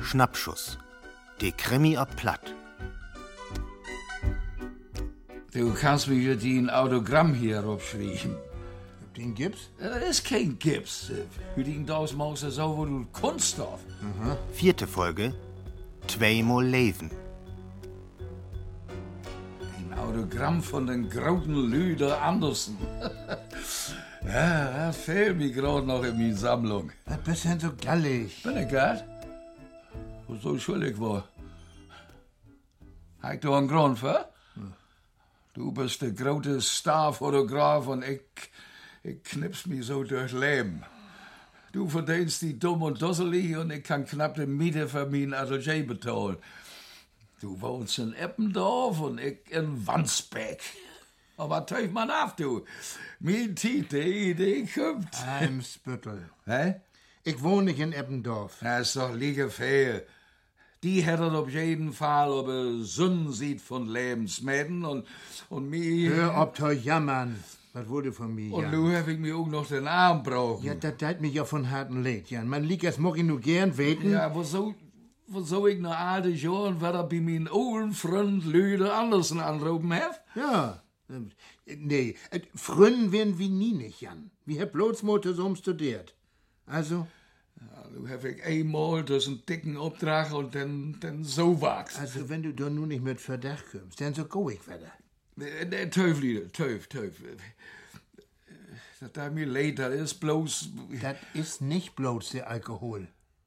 Schnappschuss. De Krimi ob Platt. Du kannst mir den Autogramm hier aufschreiben. Den Gips? Das ist kein Gips. Für den das maust du so, wo du Kunststoff. 4. Folge. Zweimal Leven. Ein Autogramm von den großen Lüder Andersen. Ja, das fehlt mir gerade noch in meiner Sammlung. Was bist denn so gallig? Bin ich grad? Wo so schuldig war? Hast du einen Grund für? Du bist der große Starfotograf und ich knips mich so durch Leben. Du verdienst die dumm und dusselig und ich kann knapp die Miete für mein Atelier bezahlen. Du wohnst in Eppendorf und ich in Wandsbek. Aber teuf man auf, du. Mein Tiet, die Idee kommt. Eimsbüttel. Hä? Ich wohne nicht in Eppendorf. Das ist doch liege fehl. Die hätten auf jeden Fall ob Sünden sieht von Lebensmäden und mir. Hör ob zu jammern. Was wurde von mir, Und Jan? nu hab ich mir auch noch den Arm brauchen. Ja, das teilt mich ja von harten Leid, Jan. Man liegt, das mag ich nur gern weten. Ja, wo ich noch alte Jahren wieder bei meinen alten Freund Lüder Andersen anrufen hab? Ja. Nee, Fründen werden wir nie nicht, Jan. Wir haben bloß Motor so studiert. Also? Ja, nu hab ich einmal das einen dicken Auftrag und dann so wachs. Also, wenn du da nun nicht mit Verdacht kommst, dann so go ich weiter. Teuf, Lieder, teuf. Das da mir leid, das ist bloß... Das ist nicht bloß der Alkohol.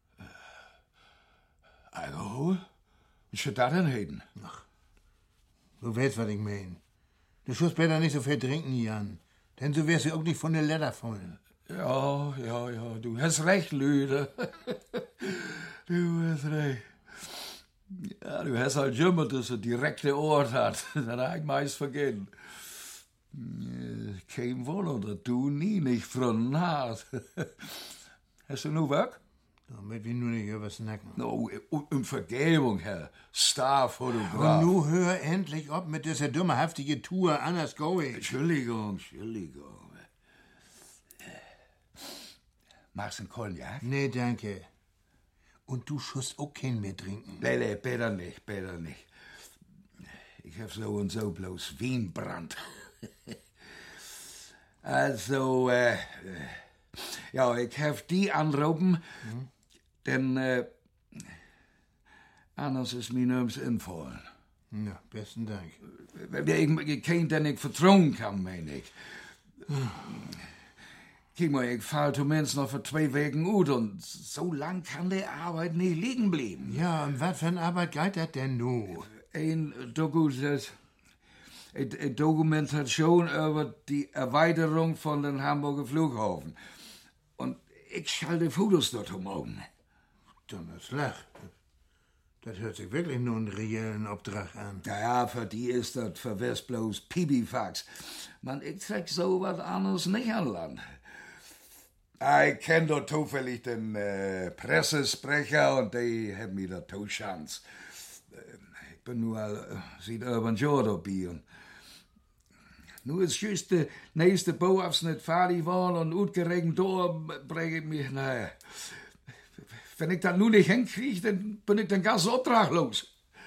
Alkohol? Was soll das denn heißen? Ach, du weißt, was ich mein. Du sollst besser nicht so viel trinken, Jan. Denn so wärst du auch nicht von der Leder fallen. Ja, du hast recht, Lüder. Du hast recht. Ja, du hast halt immer, dass er direkte Ort hat. Das hab ich meist vergessen. Kein Wunder, dass du nie nicht gefunden hast. Hast du nur weg? Damit wir nur nicht über snacken. No, um Vergebung, Herr Starfotograf. Und nu hör endlich ob mit dieser dummerhaftige Tour, anders go ich. Entschuldigung. Machst du einen Cognac? Nee, danke. Und du schuss auch keinen mehr trinken. Nee, besser nicht. Ich hab so und so bloß Wienbrand. Also, ja, ich hab die anrufen, denn anders ist mir nirgends infallen. Ja, besten Dank. Ich kenn, den ich vertrauen kann, mein ich. Guck mal, ich fahr zumindest noch für 2 Wochen gut und so lang kann die Arbeit nicht liegen bleiben. Ja, und was für eine Arbeit geht das denn nu? Eine Dokumentation über die Erweiterung von den Hamburger Flughafen. Und ich schalte Fotos dort morgen. Donnerslag. Das hört sich wirklich nur einen reellen Auftrag an. Ja, für die ist das verwirrt bloß Pipifax. Man, ich krieg so was anderes nicht an Land. Ich kenn doch zufällig den Pressesprecher und die haben mir da Chance. Ich bin nur seit Urban Jahr dabei. Und nur ist just der nächste Bauabschnitt fertig geworden und ausgerechnet da bringe ich mich, naja. Wenn ich das nun nicht hinkriege, dann bin ich den ganzen Auftrag los.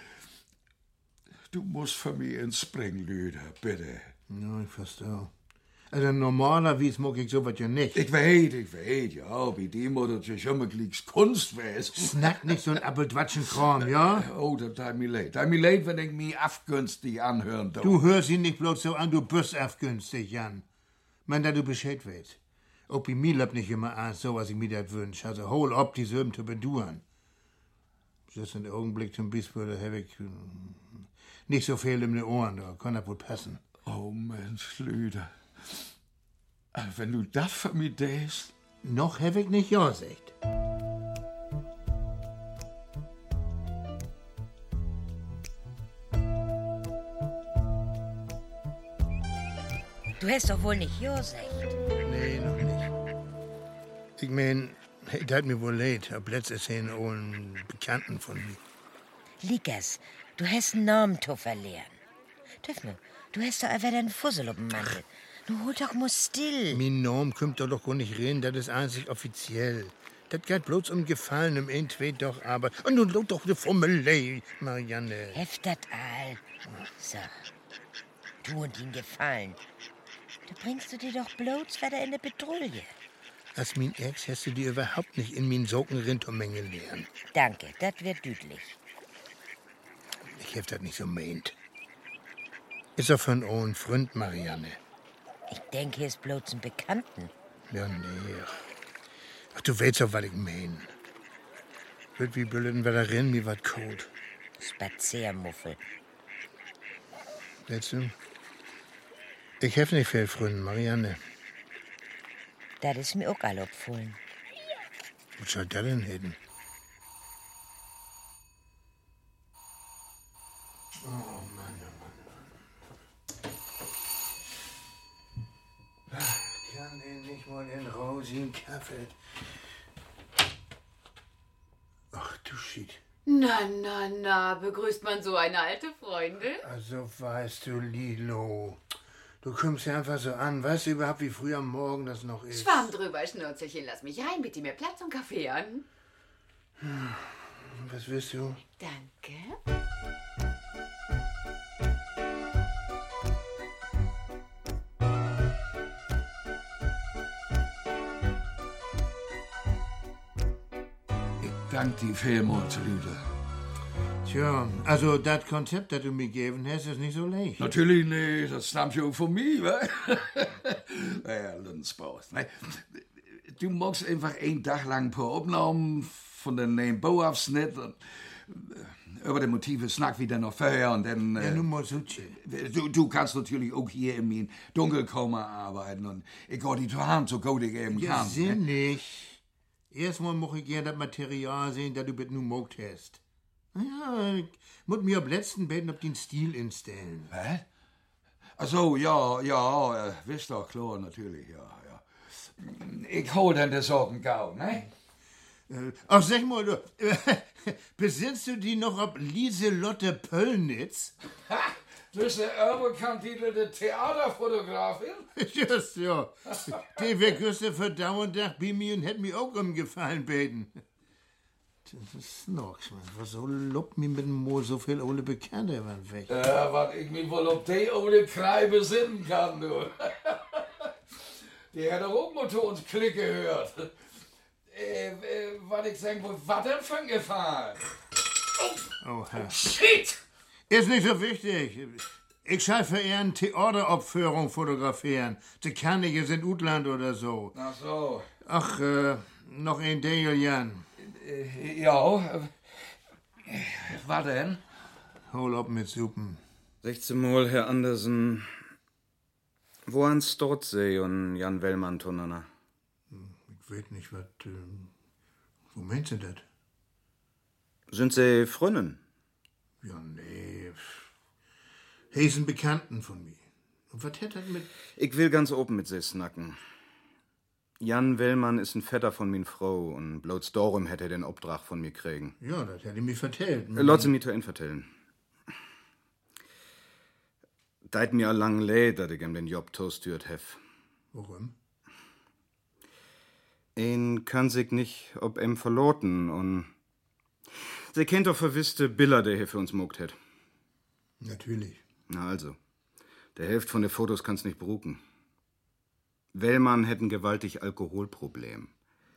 Du musst für mich inspringen, Lüder, bitte. Ja, ich verstehe. Also normalerweise mag ich sowas ja nicht. Ich weet, ja, bei dem oder das schon mal gleich Kunst wär's. Snack nicht so ein Appeltwatschenkram, ja? Oh, das tut mir leid. Tut mir leid, wenn ich mich afgünstig anhören darf. Du hörst ihn nicht bloß so an, du bist afgünstig, Jan. Man, da du Bescheid weißt. Auch bei mir läuft nicht immer an, so was ich mir das wünsch. Also hol ob die Söben zu beduren. Das ist ein Augenblick zum Beispiel, da habe ich nicht so viel in den Ohren, da kann das wohl passen. Oh, Mensch, Lüder. Wenn du das für mich denkst. Noch habe ich nicht ja gesagt. Du hast doch wohl nicht ja gesagt. Nee, noch nicht. Ich mein, es hat mir wohl leid, ob letztes Jahr einen Bekannten von mir. Likas, du hast einen Namen zu verlieren. Töffel, du hast doch einfach einen Fussel auf dem Mantel. Du hol doch mal still. Mein Namen kommt doch gar nicht rein, das ist einzig offiziell. Das geht bloß um Gefallen, um ein, zwei doch, aber... Und nun lot doch ne Formelei, Marianne. Heft dat all. So. Du und ihm gefallen. Da bringst du dir doch bloß wieder in die Petrouille. Als mein Ex hast du dir überhaupt nicht in min Socken Rintomenge lernen. Danke, das wird düdlich. Ich hab das nicht so meint. Ist er von ohren Freund, Marianne? Ich denke, er ist bloß ein Bekannten. Ja, nee. Ach, du weißt doch, was ich mein. Wird wie blöden wir da rennen, mir wat kalt. Spaziermuffel. Weißt du? Ich hab nicht viel Freunde, Marianne. Das ist mir auch all opfallen. Was soll das denn hätten? Oh Mann, oh Mann. Kann ich nicht mal in Rosin Kaffee? Ach du Shit. Na, begrüßt man so eine alte Freundin? Also weißt du, Lilo, du kommst ja einfach so an. Weißt du überhaupt, wie früh am Morgen das noch ist? Schwamm drüber, Schnurzelchen, lass mich rein, biete mir Platz und Kaffee an. Was willst du? Danke. Dank die vielmals, Lüde. Tja, also das Konzept, das du mir gegeben hast, ist nicht so leicht. Natürlich nicht, das stammt ja auch von mir, wa? Naja, Lundsbaus. Ne? Du magst einfach einen Tag lang ein paar Aufnahmen von den neuen Bauabschnitt und über die Motive snack wieder noch vorher und dann... Ja, nun mal so. Du kannst natürlich auch hier in mein Dunkelkammer arbeiten und ich gehe die Hand so gut ich eben Ja, kann. sinnig. Erstmal muss ich gern das Material sehen, das du mit nu mogt hast. Ja, ich muss mir ab letzten Betten auf den Stil instellen. Was? Ach so, ja, wisst doch, klar, natürlich, ja. Ich hol dann die Sorgen gau, ne? Ach, sag mal, du, besinnst du die noch ob Lieselotte Pöllnitz? Ha! Du bist eine überkantitelte Theaterfotografin? Just, ja. Die wegküste verdauernd Tag bei mir und hätt mir auch umgefallen beten. Das ist noch, was so lobt mir mit dem Mo so viel ohne Bekannte waren weg. Ja, was ich mir wohl ob die ohne Krei besinnen kann, du. Die hat doch auch mal zu uns Klick gehört. Was ich sagen wollte, was denn für ein Gefahr? Oh, Herr. Shit! Ist nicht so wichtig. Ich schall für eher eine Theateraufführung fotografieren. Die Kannige sind Utland oder so. Ach so. Ach, noch ein Daniel Jan. Ja, was denn? Hol ab mit Suppen. 16 Mal, Herr Andersen. Wo an Stortsee und Jan Wellmann tunnana? Ich weiß nicht, was. Wo meinst du das? Sind Sie Frönnen? Ja, nee. He ist ein Bekannten von mir. Und was hat das mit. Ich will ganz open mit Sie snacken. Jan Wellmann ist ein Vetter von min Frau und bloß darum hätte er den Obdrach von mir kriegen. Ja, das hat er mir vertellt. Lass Sie mir zu vertellen. Deit mir lang leid, dass ich ihm den Job toastürt hef. Warum? Ein kann sich nicht ob em verloten und Sie kennt doch verwisste Biller, der hier für uns mogt hätt. Natürlich. Na also, der Hälfte von den Fotos kann's nicht beruken. Wellmann hätt ein gewaltig Alkoholproblem.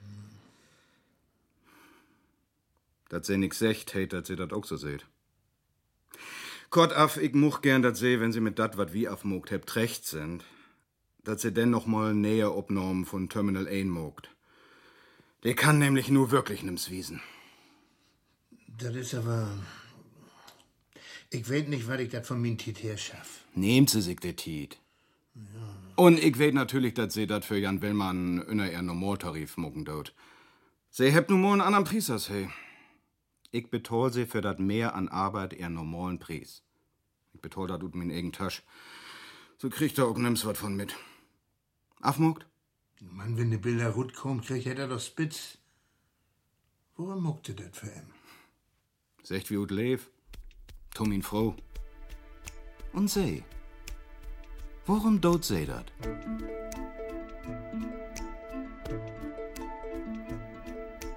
Dat sie nix secht, hätt, dass sie dat auch so seht. Kort af, ich much gern dat sie, wenn sie mit dat, wat wie afmogt hebt, recht sind, dat sie denn noch mal näher obnormen von Terminal 1 mogt. Der kann nämlich nur wirklich nims wiesen. Das ist aber. Ich weiß nicht, was ich das von min Tit her schaff. Nehmt sie sich de Tit. Ja. Und ich weiß natürlich, dass sie dat für Jan Wellmann inner ihr Normaltarif mogen dort. Sie hebt nun mal einen anderen Preis als hey. Ich betol sie für dat mehr an Arbeit ihr normalen Preis. Ich betol dat ut min eigen Tasch. So kriegt er auch nims wat von mit. Afmogt? Mann, wenn die Bilder rut kommt, kriegt er doch spitz. Worum mockte das für ihn? Secht wie ut leef. Tum ihn froh. Und sie? Worum dot sie dat?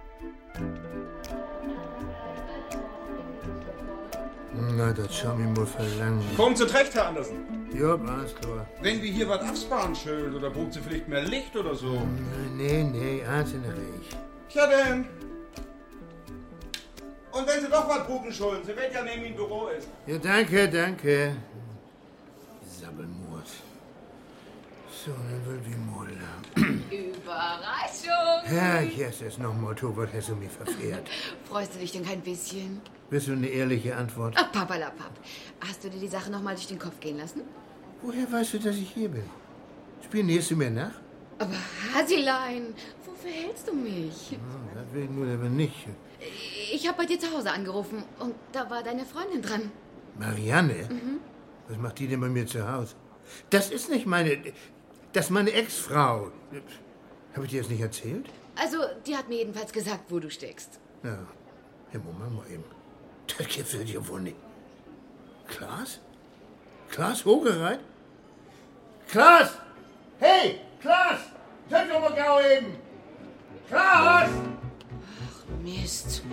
Na, das schau mir mal verlangen. Kommt zu recht, Herr Andersen. Ja, alles klar. Wenn wir hier was absparen schön, oder braucht sie vielleicht mehr Licht oder so? Nee, eins in der Reich. Ja denn. Und wenn Sie doch was brauchen schulden, Sie wird ja neben Ihrem Büro ist. Ja, danke. Sabbelmord. So, dann will wie Muller. Überraschung! Ja, jetzt ist noch Motto, was hast du mir verfehlt? Freust du dich denn kein bisschen? Willst du eine ehrliche Antwort? Ach, Papalapap. Hast du dir die Sache noch mal durch den Kopf gehen lassen? Woher weißt du, dass ich hier bin? Spionierst du mir nach? Aber Hasilein, wofür hältst du mich? Das will ich nur aber nicht. Ich habe bei dir zu Hause angerufen und da war deine Freundin dran. Marianne? Was macht die denn bei mir zu Hause? Das ist nicht meine... Das ist meine Ex-Frau. Habe ich dir das nicht erzählt? Also, die hat mir jedenfalls gesagt, wo du steckst. Ja, Moment mal eben. Das gibt's ja wohl nicht. Klaas? Klaas Hogereit? Klaas! Hey, Klaas! Sag doch mal genau eben! Klaas! Mist.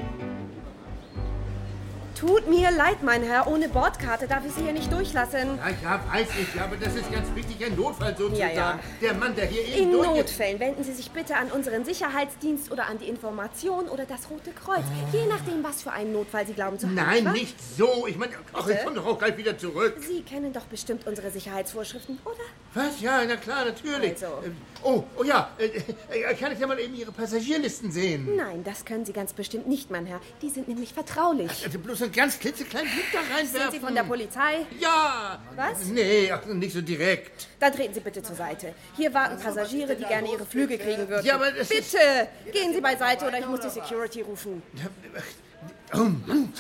Tut mir leid, mein Herr. Ohne Bordkarte darf ich Sie hier nicht durchlassen. Ja, weiß ich, aber das ist ganz wichtig, ein Notfall sozusagen. Ja. Der Mann, der hier eben In durch... Notfällen wenden Sie sich bitte an unseren Sicherheitsdienst oder an die Information oder das Rote Kreuz. Je nachdem, was für einen Notfall Sie glauben zu haben. Nein, was? nicht so. Ich meine, ich komme doch auch gleich wieder zurück. Sie kennen doch bestimmt unsere Sicherheitsvorschriften, oder? Was? Ja, na klar, natürlich. Also. Oh ja, kann ich ja mal eben Ihre Passagierlisten sehen? Nein, das können Sie ganz bestimmt nicht, mein Herr. Die sind nämlich vertraulich. Also bloß einen ganz klitzekleinen Blick da reinwerfen. Sind Sie von der Polizei? Ja. Was? Nee, ach, nicht so direkt. Dann treten Sie bitte zur Seite. Hier warten Passagiere, die gerne ihre Flüge kriegen würden. Ja, aber das ist... Bitte, gehen Sie beiseite oder ich muss die Security rufen. Oh Mann.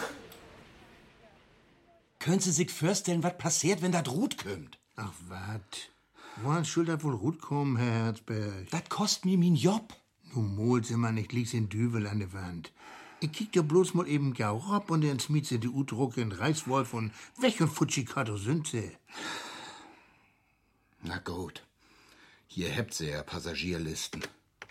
Können Sie sich vorstellen, was passiert, wenn das Rut kommt? Ach, wat? Woran schuld wohl Rut kommen, Herr Herzberg? Das kostet mir mein Job. Nun mol sie mal nicht, liegst in Düvel an der Wand. Ich kick doch bloß mal eben gau rob und dann smiet sie die U-Drucke in Reißwolf und weg und Futschikato sind sie. Na gut. Hier habt ihr ja Passagierlisten.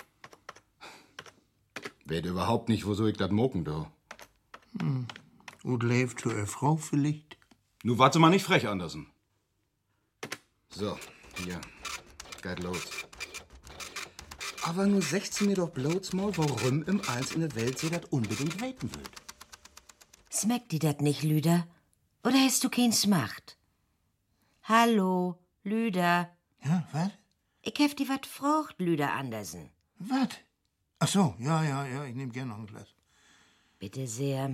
Weet überhaupt nicht, wieso ich das moken do. Und lebt zu Frau vielleicht? Nu warte mal nicht frech, Andersen. So, hier. Geht los. Aber nur 16 mir doch bloß mal, warum im Eins in der Welt sie das unbedingt weten will. Smeckt die dat nicht, Lüder? Oder hast du keins Macht? Hallo, Lüder. Ja, was? Ich hef die wat frocht, Lüder Andersen. Was? Ach so, ja, ich nehm gern noch ein Glas. Bitte sehr.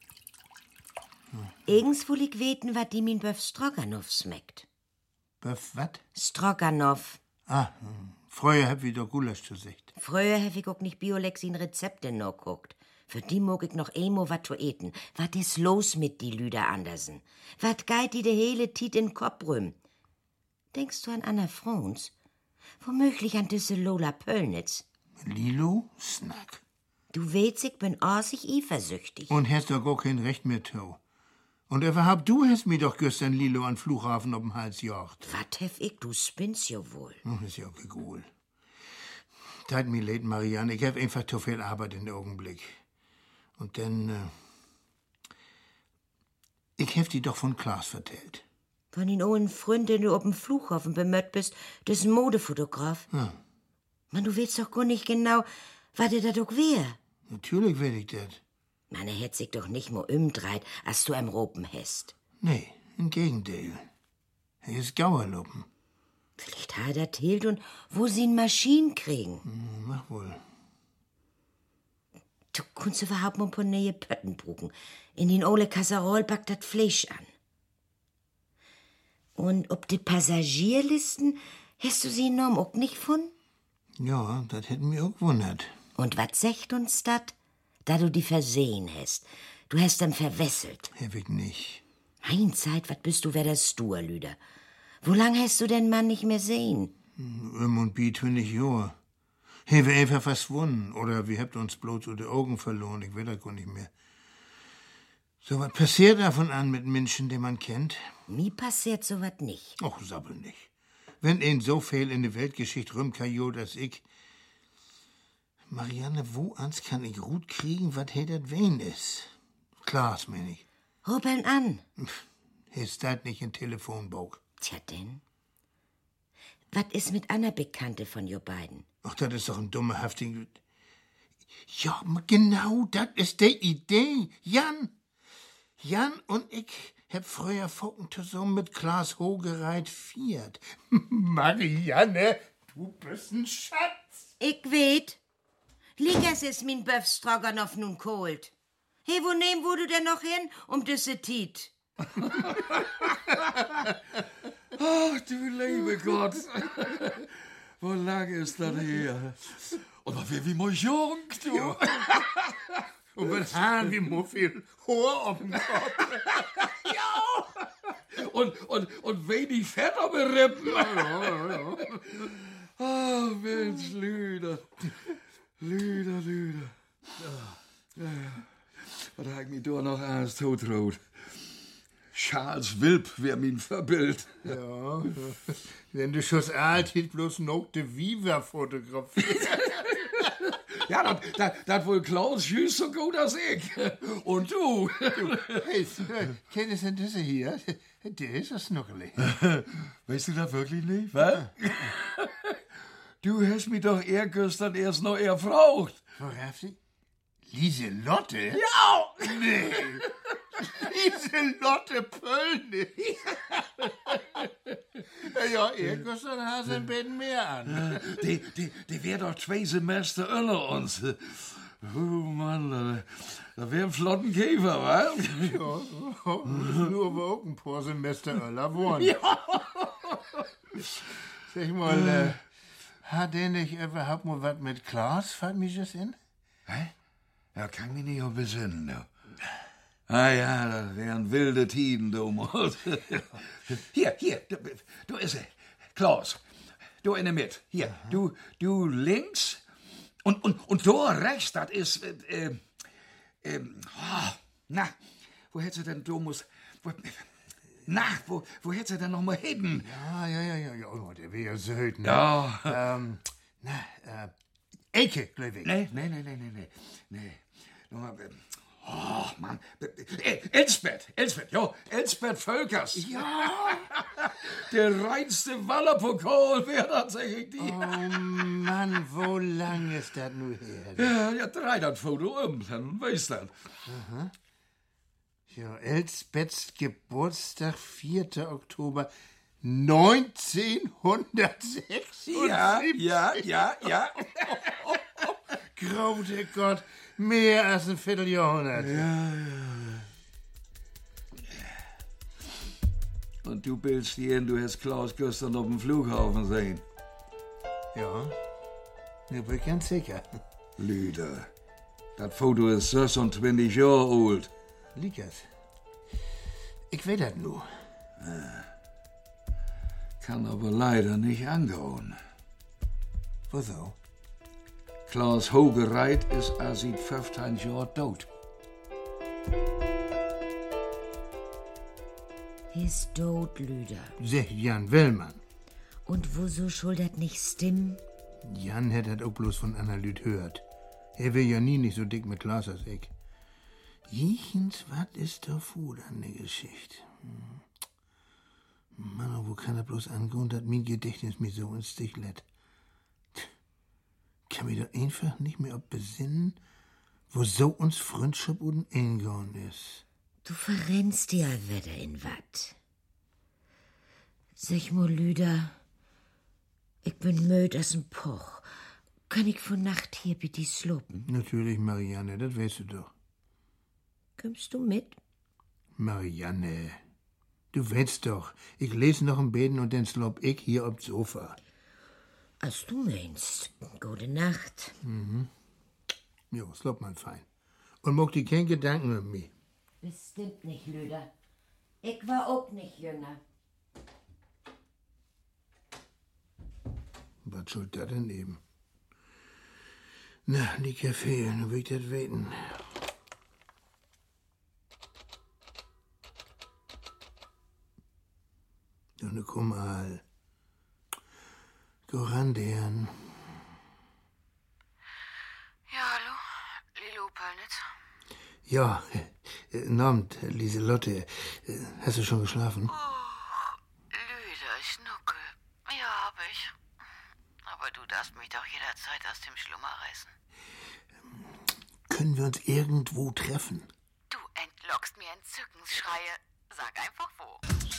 Eigens will ich weten, wat die min Böff Stroganoff schmeckt. Böff, wat? Stroganoff. Früher hab ich doch Gulasch zu sicht. Früher hef ich auch nicht Biolexin Rezepte noch guckt. Für die mag ich noch emo wat zu eten. Wat is los mit die Lüder Andersen? Wat geit die de hele Tiet in Kopf rüm? Denkst du an Anna Frons? Womöglich an diese Lola Pöllnitz. Lilo? Snack. Du weißt, ich bin assig eifersüchtig. Und hast doch gar kein Recht mehr, to. Und überhaupt, du hast mir doch gestern Lilo an Flughafen auf dem Hals jocht. Wat hef ich, du spinnst ja wohl. Ist ja okay, cool. Tat mir leid, Marianne. Ich hab einfach zu viel Arbeit in der Augenblick. Und dann, ich hef die doch von Klaas vertellt. Von den ohren Freund, den du auf dem Flughafen bemött bist, das ist ein Modefotograf. Ja. Man, du weißt doch gar nicht genau, was der da doch wär. Natürlich will ich das. Man, er hätt sich doch nicht mal umdreht, als du am Ropen hast. Nee, im Gegenteil. Er ist Gauerluppen. Vielleicht hat er erzählt und wo sie eine Maschine kriegen. Mach wohl. Du kannst überhaupt mal ein paar neue Pötten bruchen. In den ole Kasserol backt das Fleisch an. Und ob die Passagierlisten, hast du sie noch auch nicht von? Ja, das hätten wir auch gewundert. Und wat sagt uns dat? Da du die versehen hast. Du hast dann verwesselt. Hab ich nicht. Mein Zeit, wat bist du wer der Sturlüder? Wo lang hast du den Mann nicht mehr sehen? Und bi 20 Jahre. Hey, wir einfach verschwunden. Oder wir habt uns bloß unter Augen verloren. Ich weiß das gar nicht mehr. So was passiert davon an mit Menschen, die man kennt? Mir passiert so wat nicht. Och, sabbel nicht. Wenn ihn so viel in der Weltgeschichte rumkajot als ich. Marianne, wo ans kann ich Ruth kriegen, was das wen ist? Klaas, mein ich. Rubeln an. Ist das nicht ein Telefonbuch? Tja, denn? Was ist mit einer Bekannte von ihr beiden? Ach, das ist doch ein dummerhaftiger... Ja, genau, das ist die Idee. Jan und ich hab früher Focken zusammen mit Klaas Hogereit viert. Marianne, du bist ein Schatz. Ich weet. Liegers ist mein Böfstroganoff nun kohlt. Hey, wo nehmen wo du denn noch hin, diese Tiet? Ach, du liebe Gott. Wo lange ist das her? Und was wie mal jung, du. Ja. Und mit Haaren wie Muffel, Haar auf dem Kopf. Ja. Und wenig Fett auf den Rippen. Ja. Oh, Mensch, Lüder. Ja. Was hab ich mir da noch alles totrot? Charles Wilp wär mein Verbild. Ja, wenn du schon alt hätt bloß noch de Viva fotografiert. Ja, das wohl Klaus Jüss so gut als ich. Und du? Hey, kennst du diese hier? Der ist das Snuckeli. Weißt du das wirklich nicht, was? Du hast mich doch gestern erst noch erfragt. Worauf sie? Lieselotte? Ja! Nee. Lieselotte Pöllnitz. Ja, gestern hast du ein bisschen mehr an. Die wär doch 2 Semester unter uns. Oh Mann, da wär ein flotten Käfer, wa? Ja, nur aber auch ein paar Semester öller worden. Ja. Sag mal, hat der nicht überhaupt mal was mit Klaas, fällt mich das in? Hä? Ja, kann mich nicht auch besinnen, du. Ah ja, das wären wilde Tiden, du Mord. Hier, du ist er. Klaus, du in der Mitte. Hier, du links und du rechts, das ist, na, wo hättest du denn, du musst, wo hättest du denn noch mal hin? Ja, oh, der wäre ja Söld, ne? Ja. Ecke, glaub ich. Nee. Nochmal, oh, Mann. Elsbeth, Elsbeth Völkers. Ja. Der reinste Wallerpokal wäre tatsächlich die. Oh Mann, wo lang ist das nur her? Ja, 3 das Foto dann weißt du das. Aha. Ja, Elsbeths Geburtstag, 4. Oktober 1906. Ja. Graute Gott, mehr als ein Vierteljahrhundert. Ja. Und du bildest dir in, du hast Klaus gestern auf dem Flughafen sehen. Ja, ich bin ganz sicher. Lüder, das Foto ist 26 Jahre alt. Liegers, ich weiß das nur. Kann aber leider nicht angehen. Wieso? Klaas Hogereit ist seit 15 Jahren tot. Ist tot, Lüder. Sagt Jan Wellmann. Und woso soll das nicht stimmen? Jan hat das auch bloß von Anna Lüd hört. Er wär ja nie nicht so dick mit Klaas als ich. Jichens, was ist da vor an der Geschichte? Mann, wo kann er bloß angehen, dass mein Gedächtnis mich so ins Stich lässt? Kann mich doch einfach nicht mehr besinnen, wo so uns Freundschaft und Ingon ist. Du verrennst dir wieder in wat. Sag mal, Lüder, ich bin müd as ein Poch. Kann ich von Nacht hier bitte slopen? Natürlich, Marianne, das weißt du doch. Kommst du mit? Marianne, du weißt doch, ich lese noch im Beten und dann slop ich hier aufs Sofa. Als du meinst. Gute Nacht. Mhm. Jo, slop mal fein. Und mach dir kein Gedanken um mich. Bestimmt nicht, Lüder. Ich war auch nicht jünger. Was soll das denn eben? Na, die Kaffee, nun will ich das weten. Doch ne, komm mal. Go ran, deren. Ja, hallo? Lilo Pöllnitz? Ja, Abend, Lieselotte. Hast du schon geschlafen? Lüder, Schnuckel. Ja, hab ich. Aber du darfst mich doch jederzeit aus dem Schlummer reißen. Können wir uns irgendwo treffen? Du entlockst mir Entzückensschreie. Sag einfach wo.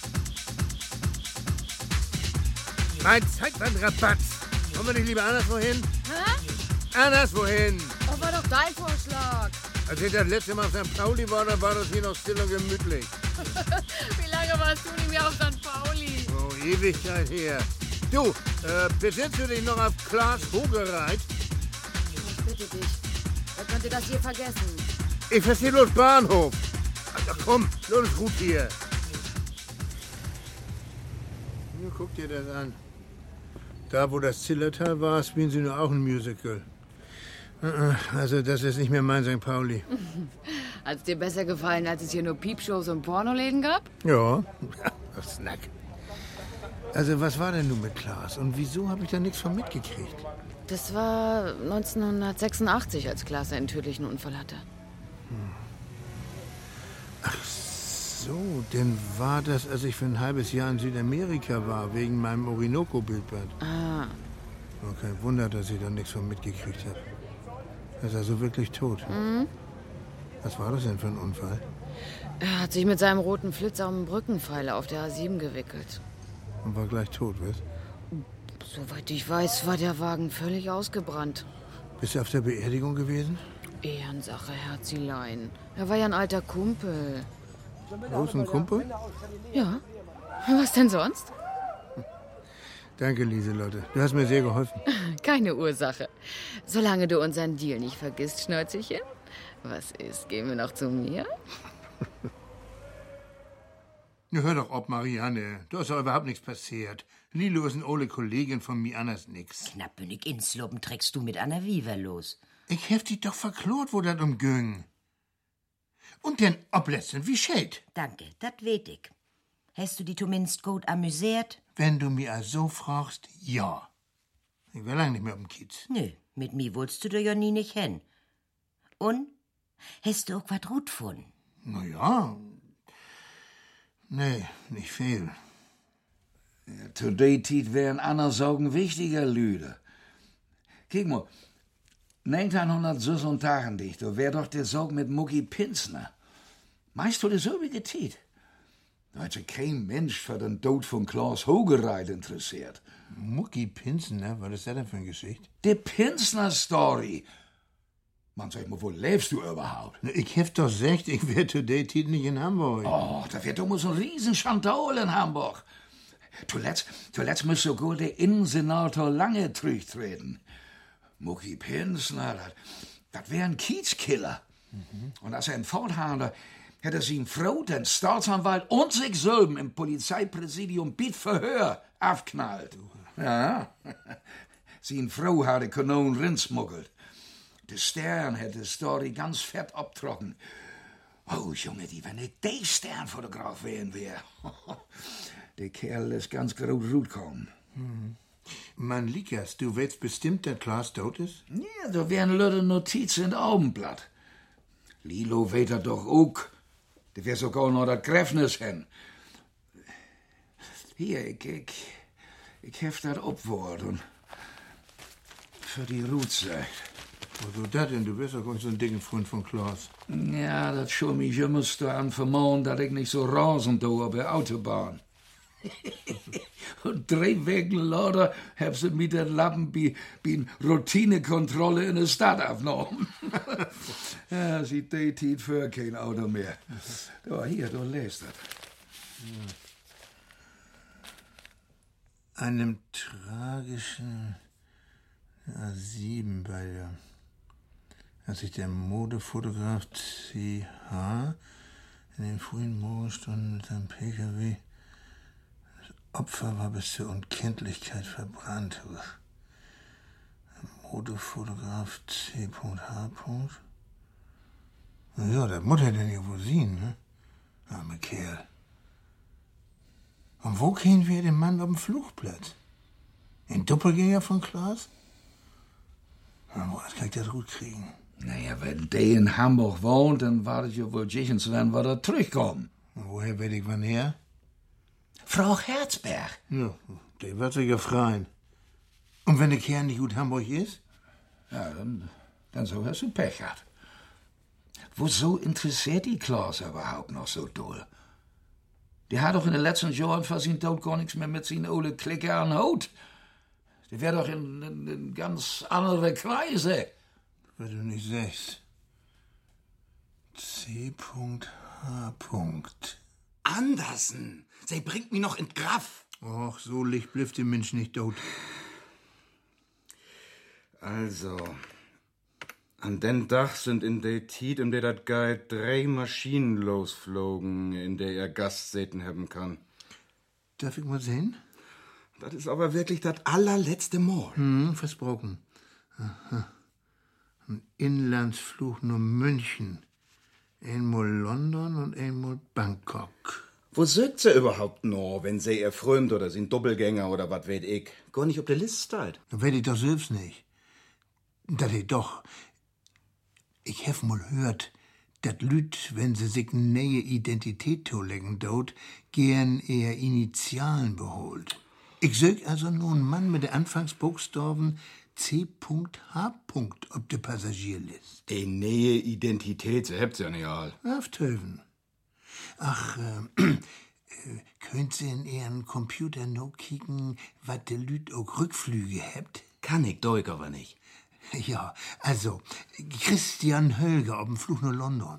Mein Zeitwand-Rabatt. Wollen wir nicht lieber anderswohin? Hä? Anderswohin. Das war doch dein Vorschlag. Als ich das letzte Mal auf St. Pauli war, da war das hier noch still und gemütlich. Wie lange warst du nicht mehr auf St. Pauli? Oh, Ewigkeit her. Du, besinnst du dich noch auf Klaas Hogereit? Ich bitte dich. Wer könnte das hier vergessen? Ich verstehe bloß Bahnhof. Ach komm, los gut hier. Nur guck dir das an. Da, wo das Zillertal war, spielen sie nur auch ein Musical. Also, das ist nicht mehr mein St. Pauli. Hat es dir besser gefallen, als es hier nur Piepshows und Pornoläden gab? Ja, Snack. Also, was war denn nun mit Klaas? Und wieso habe ich da nichts von mitgekriegt? Das war 1986, als Klaas einen tödlichen Unfall hatte. Ach so, denn war das, als ich für ein halbes Jahr in Südamerika war, wegen meinem Orinoco-Bildband. Ah. Oh, kein Wunder, dass ich da nichts von mitgekriegt habe. Er ist also wirklich tot. Mhm. Was war das denn für ein Unfall? Er hat sich mit seinem roten Flitzer um einen Brückenpfeiler auf der A7 gewickelt. Und war gleich tot, was? Soweit ich weiß, war der Wagen völlig ausgebrannt. Bist du auf der Beerdigung gewesen? Ehrensache, Herzilein. Er war ja ein alter Kumpel. Bloß ein Kumpel? Ja. Was denn sonst? Danke, Lieselotte. Du hast mir sehr geholfen. Keine Ursache. Solange du unseren Deal nicht vergisst, Schnäuzelchen. Was ist? Gehen wir noch zu mir? Ja, hör doch ob, Marianne. Da ist doch überhaupt nichts passiert. Lilo ist eine ole Kollegin von mir, anders nix. Knapp bin ich insloben, trägst du mit Anna Viva los. Ich hef dich doch verklort, wo dat umging. Und den obletzten wie schät. Danke, dat weet ich. Hast du die zumindest gut amüsiert? Wenn du mir so fragst, ja. Ich will lang nicht mehr um Kiez. Nö, mit mir wolltest du da ja nie nicht hin. Und? Hast du auch was gut gefunden? Na ja. Nee, nicht viel. Ja, today Tiet wären anders Augen wichtiger, Lüde. Kick mal, 1986, da wär doch der Sorg mit Mucki Pinsner. Meinst du das so wie Tiet? Da hat sich kein Mensch für den Tod von Klaas Hogereit interessiert. Mucki Pinsner? Was ist das denn für eine Geschichte? Die Pinsner-Story. Man, sag mal, wo lebst du überhaupt? Ich hef doch gesagt, ich wär today Tiet nicht in Hamburg. Oh, da wird doch mal so ein Riesenschandal in Hamburg. Zuletzt muss sogar der Innensenator Lange zurücktreten. Mucki Pinsner, das wär ein Kiezkiller. Und als er in Forthander hätte sie ihn Frau, den Staatsanwalt und sich selber im Polizeipräsidium biet Verhör aufknallt. Ja, sie Frau hatte Kanon rinsmuggelt. Der Stern hätte die Story ganz fett abtrocken. Oh, Junge, wenn ich der Sternfotograf wären wär. Der Kerl ist ganz groß gut kommen. Mann, Likas, du willst bestimmt, dass Klaas tot ist? Ja, da wären Leute Notizen in Augenblatt. Lilo weet dat doch auch. Der wär sogar noch das Gräfnis hin. Hier, ich heft dat Obwort und für die Rutzeit. Wieso das denn? Du bist doch so ein dicken Freund von Klaas. Ja, das schon mich immer daran vermahnen, dass ich nicht so rasend da auf der Autobahn. Und 3 Wochen later hab sie mit den Lappen wie eine Routinekontrolle in der Stadt aufgenommen. Ja, sie datet für kein Auto mehr. Da, hier, du lest das. Einem tragischen A7 bei der, als sich der Modefotograf C.H. in den frühen Morgenstunden mit seinem Pkw Opfer war bis zur Unkenntlichkeit verbrannt. Modefotograf C.H. Ja, das muss er denn ja wohl sehen, ne? Arme Kerl. Und wo kennen wir den Mann auf dem Fluchtplatz? In Doppelgänger von Klaas? Na, das kann ich das gut kriegen. Naja, wenn der in Hamburg wohnt, dann war es ja wohl sichens, wenn wir da zurückkommen. Woher weiß ich wann her? Frau Herzberg. Ja, der wird sich ja freuen. Und wenn der Kerl nicht gut Hamburg ist? Ja, dann so hast du Pech gehabt. Wozu interessiert die Klaus überhaupt noch so doll? Die hat doch in den letzten Jahren vor seinem Tod gar nichts mehr mit seinen ollen Klicker an Haut. Die wäre doch in ganz andere Kreise. Weil du nicht sagst. C.H. Andersen, sie bringt mich noch in Graff. Och, so licht blifft der Mensch nicht tot. Also, an den Dach sind in der Tiet, in der dat Guide 3 Maschinen losflogen, in der er Gast säten haben kann. Darf ich mal sehen? Das ist aber wirklich das allerletzte Mal. Versprochen. Aha. Ein Inlandsflug nur München. Einmal London und einmal Bangkok. Wo sögt sie überhaupt noch, wenn sie erfrömt oder sind Doppelgänger oder was weet ich? Gar nicht auf der Liste steht. Da weet ich doch selbst nicht. Dat ich doch. Ich hef mal hört, dat Lüt, wenn sie sich neue Identität zulegen dort, gern eher Initialen beholt. Ich sög also nur einen Mann mit der Anfangsbuchstaben C.H. ob der Passagierlist. Die neue Identität, sie habt ja nicht all. Auftöven. Ach, könnt sie in ihren Computer noch kicken, was der Lüt auch Rückflüge habt? Kann ich doch aber nicht. Ja, also, Christian Hölger auf dem Flug nach London.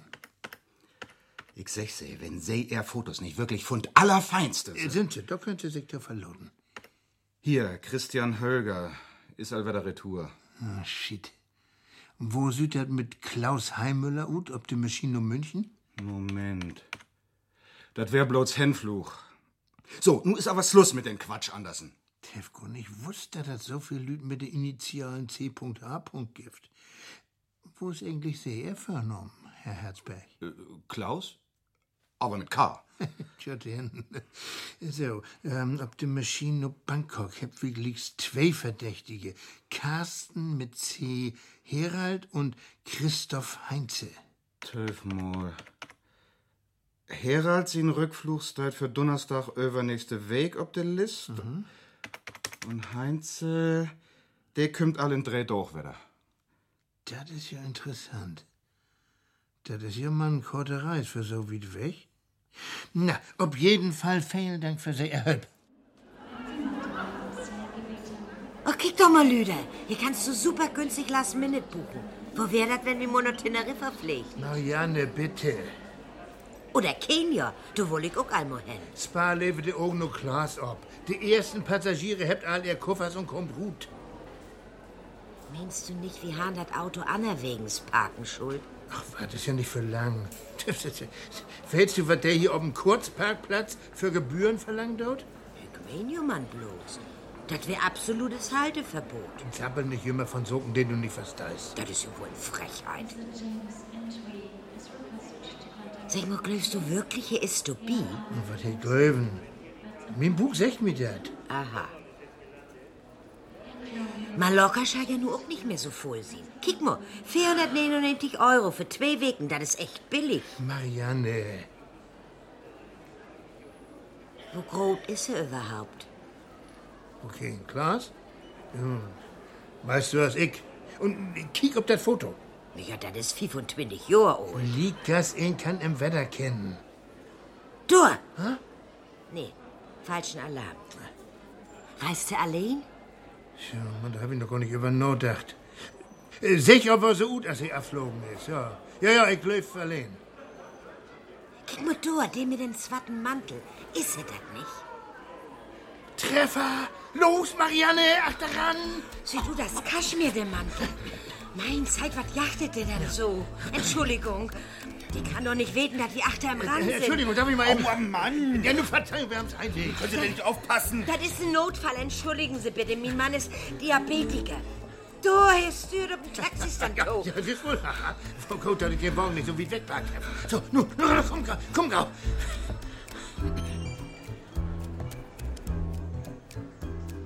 Ich sag sie, wenn sie er Fotos nicht wirklich von allerfeinstes Sind sie, da könnt sie sich da verloren. Hier, Christian Hölger, ist allwetter Retour. Ah, shit. Wo sieht das mit Klaus Heimüller ut, ob die Maschine um München? Moment. Das wär bloß Henfluch. So, nun ist aber Schluss mit dem Quatsch, Andersen. Tefko, ich wusste, dass so viel Lüt mit der Initialen C.H. gibt. Wo ist eigentlich sehr vernommen, Herr Herzberg? Klaus? Aber mit K. Tja, denn. So, ob die Maschine nach Bangkok habt, wie liegt's 2 Verdächtige. Carsten mit C. Herald und Christoph Heinze. 12 Mal. Herald sin Rückflugszeit für Donnerstag übernächste Weg ob der List. Und Heinze, der kommt all in 3 durch wieder. Das ist ja interessant. Das ist ja mal ein kurzer Reis für so weit weg. Na, auf jeden Fall vielen Dank für sehr Hilfe. Oh, kick doch mal, Lüder. Hier kannst du super günstig Last-Minute buchen. Wo wär das, wenn wir mal nach Teneriffa fliegen? Na, Janne, bitte. Oder Kenia. Du woll ich auch einmal hin. Spa lebe die Augen nur Glas ab. Die ersten Passagiere habt all ihr Koffers und kommt gut. Meinst du nicht, wir haben das Auto anerwegens parken schuld? Ach, war das ja nicht für lang. Weißt du, was der hier auf dem Kurzparkplatz für Gebühren verlangt dort? Ich mein ja, Mann, bloß. Das wär absolutes Halteverbot. Zappel nicht immer von Socken, den du nicht verstehst. Das ist ja wohl eine Frechheit. Sag mal, glaubst du wirklich, hier ist Dystopie? Was ich glauben? Mein Buch sagt mir das. Aha. Mallorca scheint ja nur auch nicht mehr so voll sein. Kick mal, 499 € für 2 Wochen, das ist echt billig. Marianne. Wo groß ist er überhaupt? Okay, ein Glas? Ja. Weißt du, was ich? Und kick auf das Foto. Ja, das ist 25 Jahre alt. Liegt das ihn kann im Wetter kennen. Du! Hä? Nee, falschen Alarm. Reist du allein? Tja, man, da hab ich noch gar nicht über nachgedacht. Sicher, ob er so gut, als er abflogen ist, ja. Ja, ich läuf allein. Guck mal durch, den mit dem zweiten Mantel. Ist er das nicht? Treffer! Los, Marianne, achteran! Sieh du, das Kaschmir, der Mantel. Mein Zeit, was jachtet der denn so? Entschuldigung. Die kann doch nicht weten, dass die Achter im Rang sind. Entschuldigung, darf ich mal eben... Oh, Mann! Ja, nur Verzeihung, wir haben's eilig. Können Sie denn nicht aufpassen? Das ist ein Notfall, entschuldigen Sie bitte. Mein Mann ist Diabetiker. Du, Herr Steward, auf dem Taxistand. Ja, das ist wohl... Frau Kot, dass ich den Wagen nicht so wie wegparkt habe. So, nun, komm, Grau.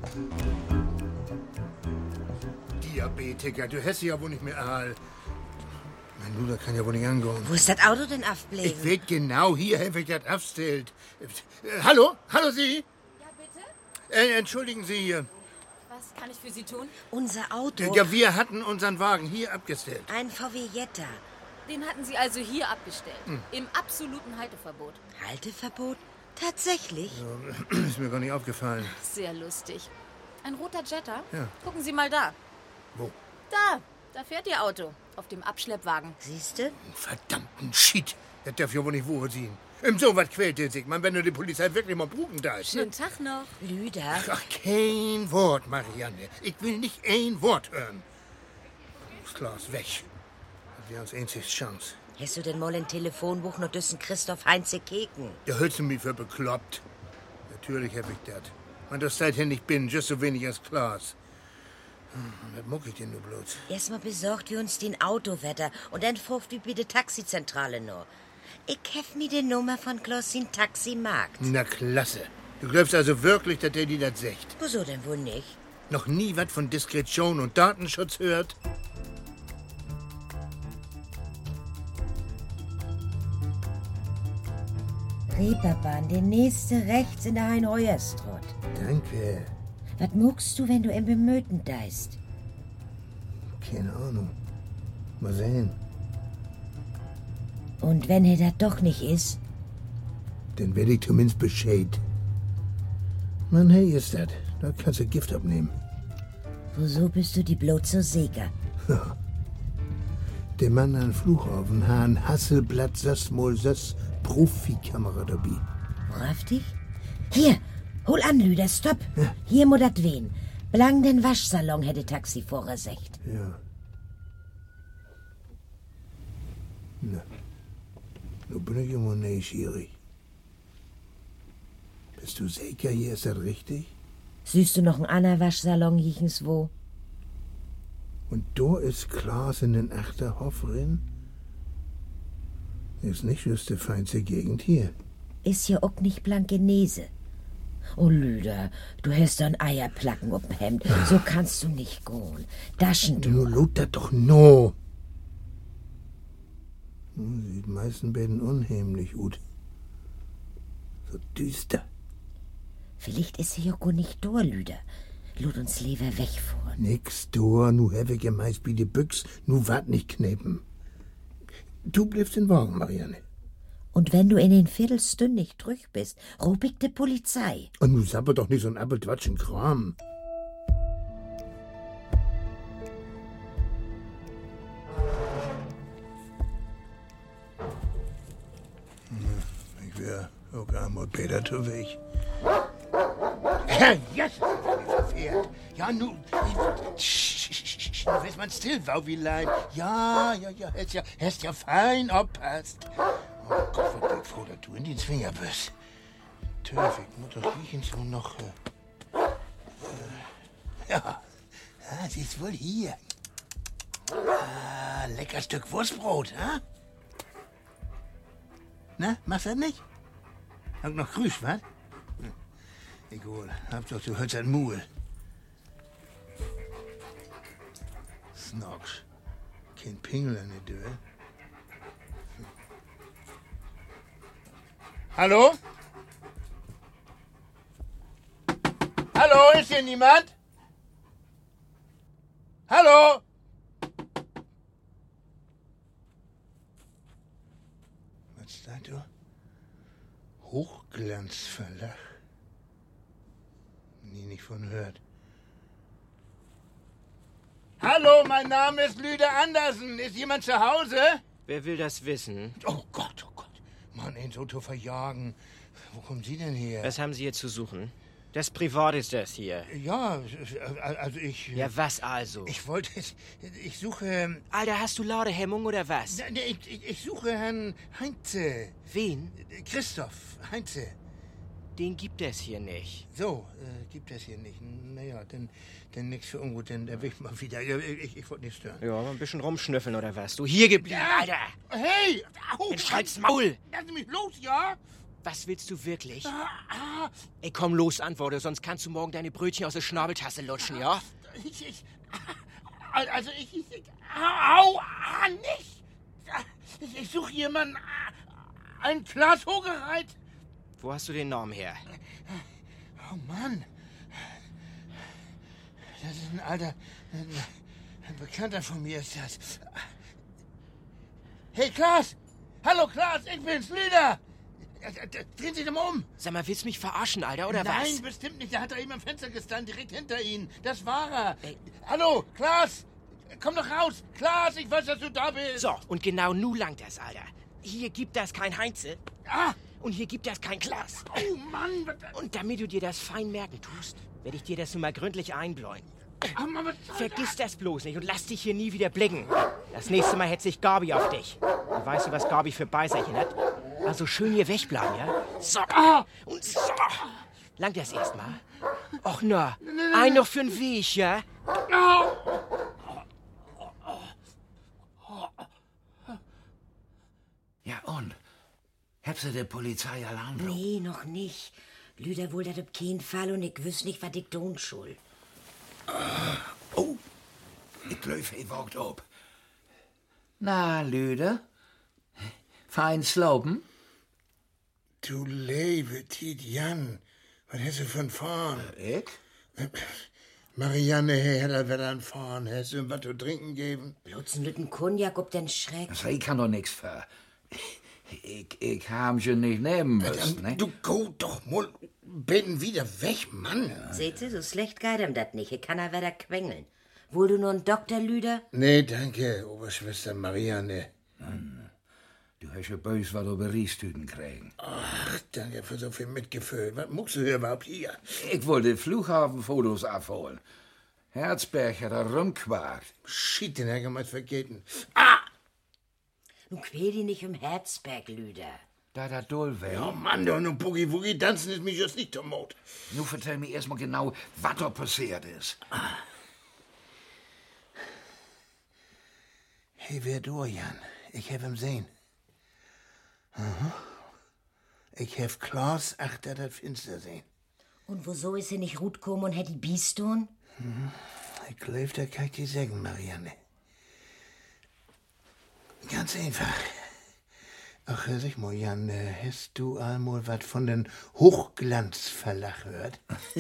Diabetiker, du hast sie ja wohl nicht mehr all. Mein Luder kann ja wohl nicht angehen. Wo ist das Auto denn aufgeblieben? Ich weiß genau, hier habe ich das aufgestellt. Hallo? Hallo Sie? Ja, bitte? Entschuldigen Sie. Was kann ich für Sie tun? Unser Auto. Ja, wir hatten unseren Wagen hier abgestellt. Ein VW Jetta. Den hatten Sie also hier abgestellt. Im absoluten Halteverbot. Halteverbot? Tatsächlich? Ja, ist mir gar nicht aufgefallen. Sehr lustig. Ein roter Jetta? Ja. Gucken Sie mal da. Wo? Da fährt Ihr Auto. Auf dem Abschleppwagen. Siehste? Verdammten Shit. Das darf ja wohl nicht wohl sein. So was quält sich, man, wenn nur die Polizei wirklich mal brugen da ist. Schönen Tag noch. Lüder. Ach, kein Wort, Marianne. Ich will nicht ein Wort hören. Das Klaas weg. Das wäre uns einzige Chance. Hast du denn mal ein Telefonbuch noch düssen Christoph Heinze keken? Der hältst du mich für bekloppt. Natürlich hab ich das. Man, das seither nicht bin, just so wenig als Klaas. Was muck ich denn nur bloß? Erstmal besorgt wir uns den Autowetter und dann furft wir bei der Taxizentrale noch. Ich hef mir die Nummer von Klossin Taximarkt. Na klasse. Du glaubst also wirklich, dass der die das sagt? Wieso denn wohl nicht? Noch nie was von Diskretion und Datenschutz hört? Reeperbahn, der nächste rechts in der Hein-Heuerstraat. Danke. Was muckst du, wenn du im Bemöten deist? Keine Ahnung. Mal sehen. Und wenn er das doch nicht ist? Dann werde ich zumindest Bescheid. Mann, hey, ist das. Da kannst du Gift abnehmen. Wieso bist du die bloß so sicher? Ja. Der Mann an Flughafen hat ein Hasselblatt Sassmol-Sass Profikamera dabei. Worauf dich? Hier, hol an, Lüder, stopp. Ja. Hier muss das wehen. Blang den Waschsalon hätte Taxifahrer secht. Ja. Na, nun bin ich immer neugierig. Bist du sicher, hier ist das richtig? Siehst du noch einen anderen Waschsalon, jichens wo? Und da ist Klaas in den Achterhof drin? Ist nicht just die feinste Gegend hier. Ist ja auch nicht Blankenese. Oh, Lüder, du hast doch Eierplacken auf dem Hemd. So kannst du nicht gehen. Daschen du. Nun lot das doch no. Sieht meisten Betten unheimlich gut. So düster. Vielleicht ist sie ja gar nicht da, Lüder. Lud uns lieber wegfahren. Nix da, nu have ich meist wie die Büchs, nu wart nicht knepen. Du bleibst in Wagen, Marianne. Und wenn du in den Viertelstunden nicht drüch bist, ruf ich die Polizei. Und nu sabber doch nicht so ein Appeltwatschen Kram. Ich wär auch einmal Peter zu Weg. Yes! Verfehlt. Ja, nu. Du willst man still, Wauwilein. Ja. Hast ja fein aufpasst. Oh Gott, was bin ich froh, dass du in den Zwinger bist. Töf, ich muss doch riechen so noch. Ja, sie ist wohl hier. Lecker Stück Wurstbrot, ha? Na, machst du das nicht? Hab noch Grüß, was? Egal, Hauptsache du hörst ein Muhl. Snox. Kein Pingel an der Tür. Hallo? Hallo, ist hier niemand? Hallo? Was ist das, du? Hochglanzverlag. Nie nicht von hört. Hallo, mein Name ist Lüder Andersen. Ist jemand zu Hause? Wer will das wissen? Oh Gott. Mann, ihn so zu verjagen. Wo kommen Sie denn her? Was haben Sie hier zu suchen? Das Privat ist das hier. Ja, also ich... Ja, was also? Ich suche... Alter, hast du laute Hemmung oder was? Ich suche Herrn Heinze. Wen? Christoph Heinze. Den gibt es hier nicht. So, gibt es hier nicht. Naja, dann nix für ungut, dann erwischt mal wieder. Ich wollte nicht stören. Ja, ein bisschen rumschnüffeln oder was? Du hier geblieben, ja. Alter! Hey! Au! Jetzt halt's Maul! Lass mich los, ja? Was willst du wirklich? Ey, komm los, antworte, sonst kannst du morgen deine Brötchen aus der Schnabeltasse lutschen, ja? Au! Nicht! Ich suche jemanden. Ein Klaas Hogereit. Wo hast du den Namen her? Oh Mann. Das ist ein alter... Ein Bekannter von mir ist das. Hey, Klaas! Hallo, Klaas, ich bin's, Lüder! Drehen Sie doch mal um! Sag mal, willst du mich verarschen, Alter, oder was? Nein, bestimmt nicht. Der hat da eben am Fenster gestanden, direkt hinter Ihnen. Das war er. Hallo, Klaas! Komm doch raus! Klaas, ich weiß, dass du da bist! So, und genau nu langt das, Alter. Hier gibt das kein Heinze. Und hier gibt das kein Klaas. Oh, Mann! Und damit du dir das fein merken tust, werde ich dir das nun mal gründlich einbläuen. Vergiss das bloß nicht und lass dich hier nie wieder blicken. Das nächste Mal hetze ich Gabi auf dich. Und weißt du, was Gabi für Beiserchen hat? Also schön hier wegbleiben, ja? So. Und so. Langt das erstmal? Och na, ein noch für den Weg, ja? Ja, und? Habst du der Polizei Alarm? Nee, noch nicht. Lüder wohl das auf keinen Fall und ich wüs nicht, was ich tun soll. Oh, ich glaube, er walkt ab. Na, Lüder? Fein slopen? Du lebe, Tiet Jan. Was hast du von Fahren? Ich? Marianne, her, da wird an Fahren. Hast du ihm was zu trinken geben? Bloß ein Lütten Konjak ob den Schreck. Also, ich kann doch nix für. Ich hab sie nicht nehmen müssen, ne? Du go doch mal bin wieder weg, Mann. Ja. Seht ihr, so schlecht geht ihm das nicht. Ich kann er wieder quengeln. Wohl du nur ein Doktor, Lüder? Nee, danke, Oberschwester Marianne. Du hast ja bös was über Riestüten kriegen. Ach, danke für so viel Mitgefühl. Was muckst du überhaupt hier? Ich wollte Flughafenfotos abholen. Herzberg hat da rumquakt. Shit, den Herr mal vergeten. Nun quäl dich nicht im Herzberg, Lüder. Da doll wär. Oh Mann, du und Boogie-Woogie tanzen ist mich jetzt nicht zum Mut. Nun vertell mir erstmal genau, was da passiert ist. Hey, wer du, Jan? Ich hab ihn sehen. Aha. Ich hab Klaas achter das Finster sehen. Und wieso ist er nicht gut gekommen und hat die Biest tun? Ich glaub, da kann ich dir sagen, Marianne. Ganz einfach. Ach, sag mal, Jan, hast du einmal was von den Hochglanzverlag gehört?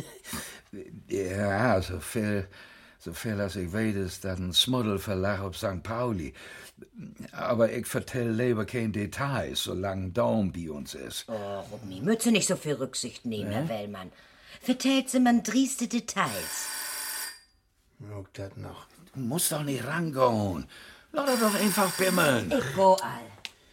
Ja, so viel als ich weiß, ist das ein Smuddelverlag auf St. Pauli. Aber ich vertell lieber keine Details, solange Daum bei uns ist. Oh, Rubmi, mütze nicht so viel Rücksicht nehmen, Herr Wellmann. Vertellt sie man drieste Details. Guck das noch. Du musst doch nicht rangehen. Lass er doch einfach bimmeln. Ich go all.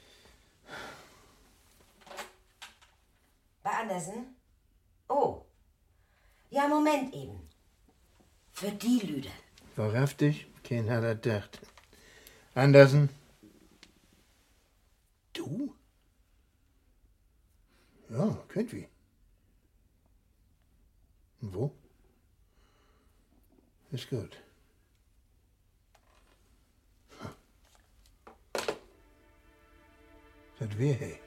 Bei Andersen? Oh. Ja, Moment eben. Für die Lüder. Wahrhaftig? Kein hat er gedacht. Andersen? Du? Ja, könnt wie. Und wo? Ist gut. Das wär hey.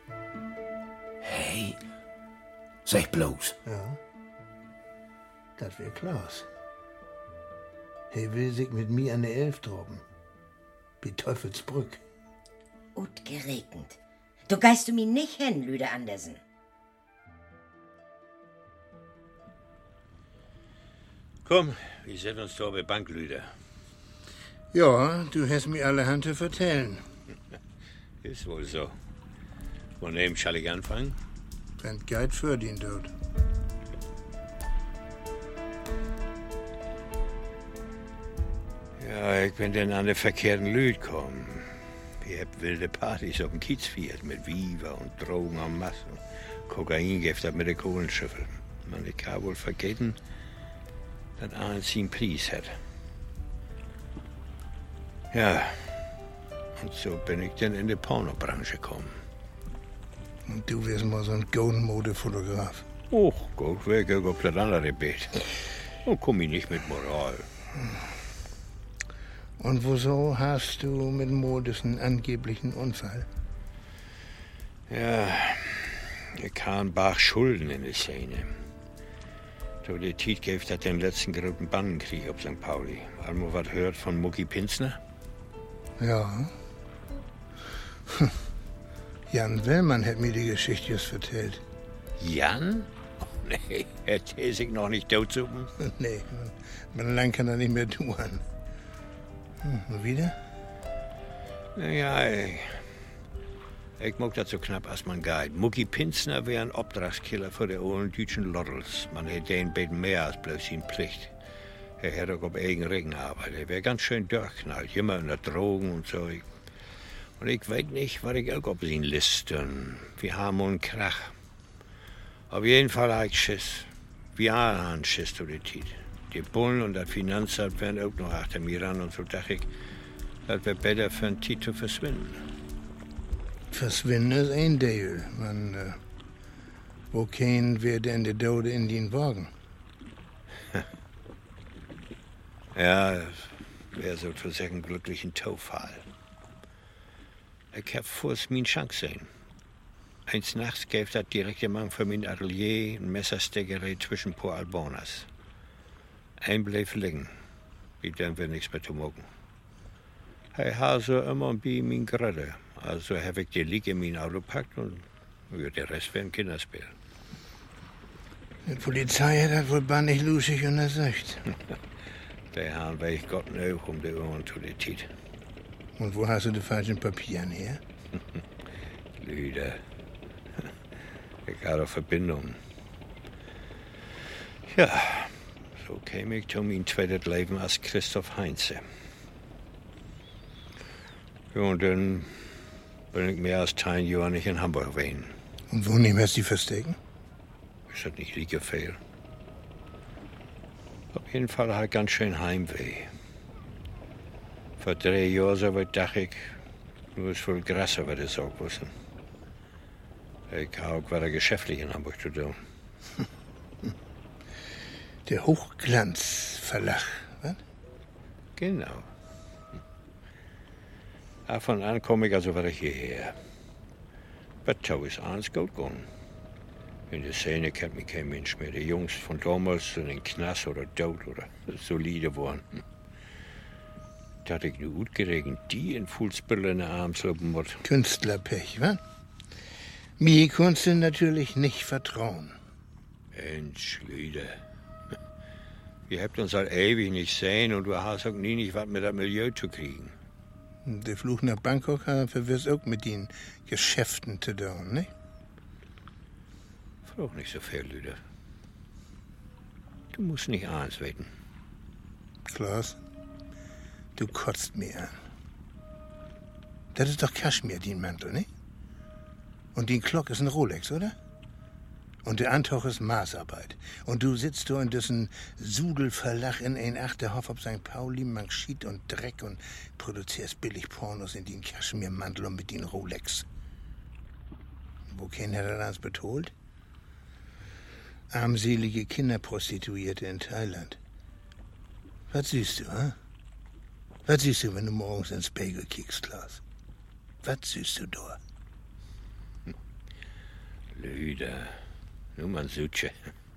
Hey? Sag bloß. Ja. Das wär Klaas. Er will sich mit mir an der Elf droben. Bei Teufelsbrück. Und geregnet. Du geist du mir nicht hin, Lüder Andersen. Komm, wir setzen uns da bei Bank, Lüder. Ja, du hast mir allerhand zu vertellen. Ist wohl so. Von wem soll ich anfangen? Wenn Geit für den dort. Ja, ich bin dann an der verkehrten Lüd gekommen. Ich hab wilde Partys auf dem Kiez gefeiert mit Viva und Drogen en masse. Kokaingift mit der Kohlenschüffel. Man, ich kann wohl vergessen, dass eins seinen Preis hat. Ja, und so bin ich dann in die Pornobranche gekommen. Und du wirst mal so ein Golden-Mode-Fotograf. Och, guck weg, ich auf das andere Bett. Und komm ich nicht mit Moral. Und wieso hast du mit Modus einen angeblichen Unfall? Ja, ich kam Bach Schulden in der Szene. So, der Tiet gäft hat den letzten großen Bandenkrieg auf St. Pauli. Haben wir was gehört von Mucki Pinsner? Ja. Jan Wellmann hat mir die Geschichte just erzählt. Jan? Oh, nee, hätte er sich noch nicht totsuchen? Nee, man lang kann er nicht mehr tun. Und wieder? Naja, ich mag das so knapp, als man geht. Mucki Pinzner wäre ein Obdrachtskiller für die ollen deutschen Loddels. Man hätte den beten mehr als bloß seine Pflicht. Er hätte auch auf eigen Regen gearbeitet. Er wäre ganz schön durchknallt, immer in der Drogen und so. Und ich weiß nicht, was ich auch auf ihn listen. Wir haben einen Krach. Auf jeden Fall habe ich Schiss. Wir alle haben Schiss zu der Zeit. Die Bullen und das Finanzamt werden auch noch achter mir ran. Und so dachte ich, das wäre besser für einen Zeit zu verschwinden. Verschwinden ist ein Deal. Wo kämen wir denn die Dode in den Wagen? Ja, wäre sozusagen glücklichen Taufall. Ich hab vor's min Chance sehen. Eins nachts gab das direkte Mann für mein Atelier ein Messersteckerei zwischen paar Albonas. Ein bleef liegen, wie dann wir nichts mehr zu mogen. Er hat so immer bei min Grade. Also habe ich die Liege in mein Auto gepackt und der Rest wäre ein Kinderspiel. Die Polizei hat das wohl bannig lustig untersucht. Der Hahn weich Gott auch um die Ohren zu der Zeit. Und wo hast du die falschen Papieren her? Lüder. Ich habe Verbindungen. Ja, so käme ich zu mein zweites Leben als Christoph Heinze. Ja, und dann bin ich mehr als 10 Jahre nicht in Hamburg gewesen. Und wo nehmen wir die verstecken? Ist das nicht liege viel? Auf jeden Fall halt ganz schön Heimweh. Vor 3 Jahren so weit dachte ich, nur ist voll Gras über das auch wissen. Ich habe auch weiter geschäftlich in Hamburg zu tun. Der Hochglanzverlag, was? Genau. Von an komme ich also wieder hierher. Aber Tau ist alles gut gegangen. In der Szene kennt mich kein Mensch mehr. Die Jungs von damals sind in den Knast oder tot oder solide waren. Da hatte ich nur gut geregnet, die in Fußbülle in der Arms loben muss. Künstlerpech, wa? Mir kannst du natürlich nicht vertrauen. Mensch, Lüder. Wir habt uns halt ewig nicht sehen und du hast auch nie nicht was mit dem Milieu zu kriegen. Der Fluch nach Bangkok hat verwirrt auch mit den Geschäften zu tun, ne? Frag nicht so viel, Lüder. Du musst nicht eins wetten. Klaas, du kotzt mir an. Das ist doch Kaschmir, den Mantel, ne? Und die Glock ist ein Rolex, oder? Und der Antoch ist Maßarbeit. Und du sitzt da in dessen Sudelverlach in ein Achterhof auf St. Pauli, Manchit und Dreck und produzierst billig Pornos in den Kaschmirmantel und mit den Rolex. Wo kennen hat er das betont? Armselige Kinderprostituierte in Thailand. Was siehst du, hä? Was siehst du, wenn du morgens ins Spiegel kickst, Klaas? Was siehst du da? Lüder, nur man Südche.